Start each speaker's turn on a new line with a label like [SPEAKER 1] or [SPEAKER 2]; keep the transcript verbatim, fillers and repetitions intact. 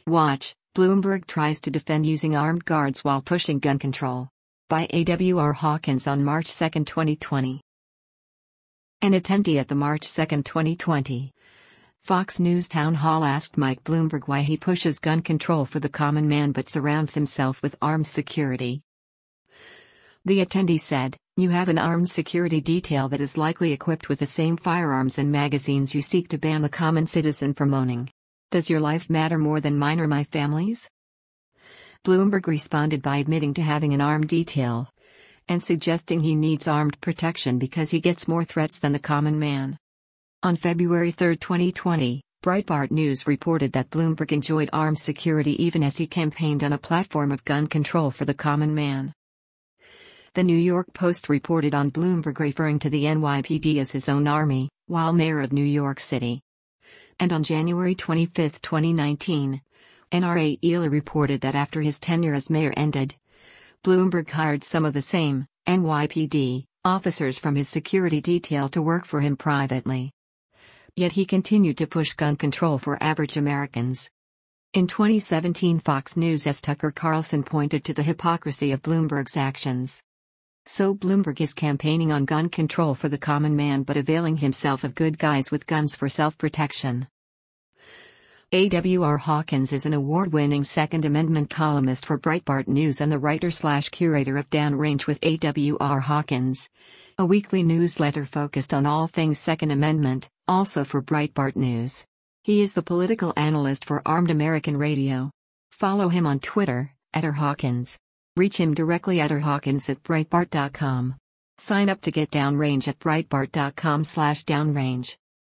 [SPEAKER 1] Watch, Bloomberg tries to defend using armed guards while pushing gun control. By A W R Hawkins on March second, twenty twenty. An attendee at the March second, twenty twenty Fox News town hall asked Mike Bloomberg why he pushes gun control for the common man but surrounds himself with armed security. The attendee said, "You have an armed security detail that is likely equipped with the same firearms and magazines you seek to ban the common citizen from owning. Does your life matter more than mine or my family's?" Bloomberg responded by admitting to having an armed detail and suggesting he needs armed protection because he gets more threats than the common man. On February third, twenty twenty, Breitbart News reported that Bloomberg enjoyed armed security even as he campaigned on a platform of gun control for the common man. The New York Post reported on Bloomberg referring to the N Y P D as his own army, while mayor of New York City. And on January twenty-fifth, twenty nineteen, N R A E L A reported that after his tenure as mayor ended, Bloomberg hired some of the same N Y P D officers from his security detail to work for him privately. Yet he continued to push gun control for average Americans. In twenty seventeen, Fox News' Tucker Carlson pointed to the hypocrisy of Bloomberg's actions. So Bloomberg is campaigning on gun control for the common man but availing himself of good guys with guns for self-protection. A W R Hawkins is an award-winning Second Amendment columnist for Breitbart News and the writer-slash-curator of Downrange with A W R Hawkins, a weekly newsletter focused on all things Second Amendment, also for Breitbart News. He is the political analyst for Armed American Radio. Follow him on Twitter, at r hawkins. Reach him directly at r hawkins at breitbart dot com. Sign up to get Downrange at breitbart dot com slash downrange.